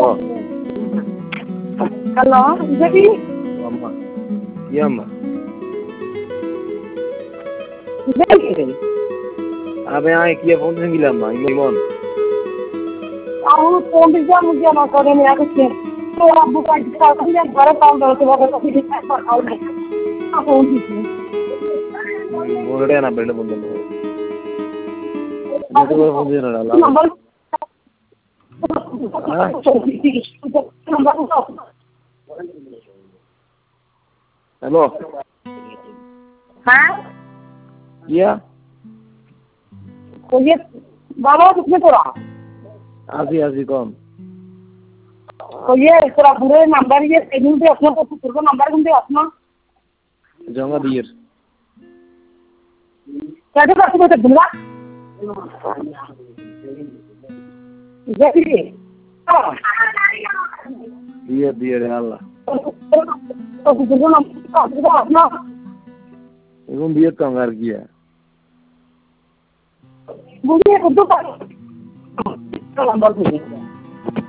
hello দিদি আম্মা কি আম্মা আবে আয় কি ফোন দিলাম মা ইমন আমি ফোন দিছি মুঝে না করে নিয়ে আসছে তো আব্বু কাজ করে ঘরে কাম করতে হবে তো ঠিক আছে খাও না ফোন দিছি বোরডে না বেড়ে বন্ধ যেতে করে ফোন দিয়ে না নাম্বার হ্যালো हाँ किया तो ये बाबा कितने तोड़ा आजी आजी कौन तो ये तेरा पूरे नंबर ये सेविंग पे अपना तो तेरे को नंबर कौन दे अपना जाऊंगा दियर कैसे करते हो दूंगा जैसे दियर दियर अल्लाह तो तेरे को नंबर अपना এখন বিয়ে তো আর কি मुझे उर्दू का नंबर दे